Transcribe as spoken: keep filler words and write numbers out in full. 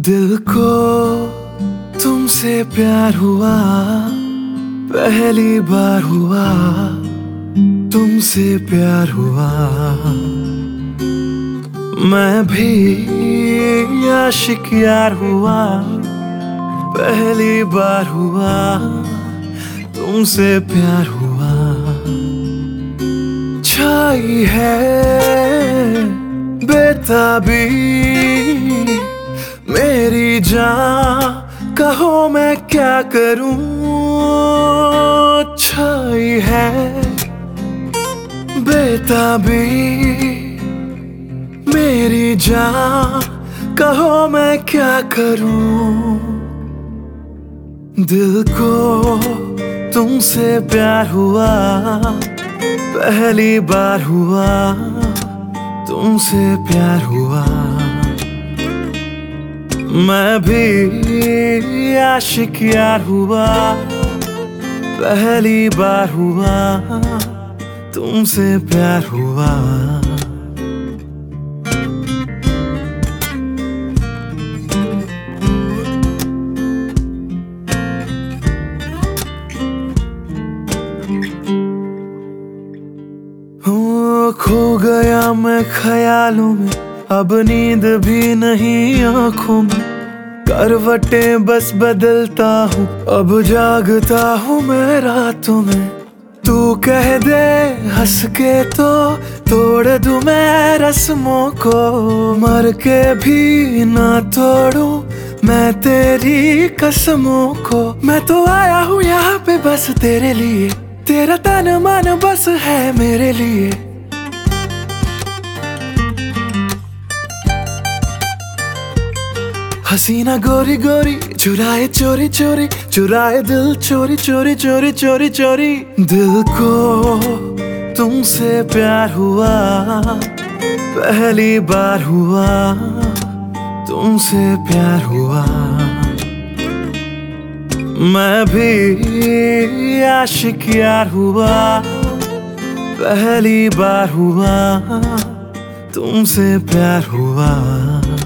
दिल को तुमसे प्यार हुआ, पहली बार हुआ तुमसे प्यार हुआ। मैं भी आशिक यार हुआ, पहली बार हुआ तुमसे प्यार हुआ। छाई है बेताबी मेरी जान, कहो मैं क्या करूं। छाई है बेताबी मेरी जान, कहो मैं क्या करूं। दिल को तुमसे प्यार हुआ, पहली बार हुआ तुमसे प्यार हुआ। मैं भी आशिक यार हुआ, पहली बार हुआ तुमसे प्यार हुआ। खो गया मैं ख्यालों में, अब नींद भी नहीं आंखों में। करवटें बस बदलता हूँ, अब जागता हूँ मैं रातों में। तू कह दे हंस के तो तोड़ दूं मैं रस्मों को, मर के भी ना तोड़ूं मैं तेरी कसमों को। मैं तो आया हूँ यहाँ पे बस तेरे लिए, तेरा तन मन बस है मेरे लिए। हसीना गोरी गोरी चुराए चोरी चोरी, चुराए दिल चोरी चोरी चोरी चोरी चोरी। दिल को तुमसे प्यार हुआ, पहली बार हुआ तुमसे प्यार हुआ। मैं भी आशिक यार हुआ, पहली बार हुआ तुमसे प्यार हुआ।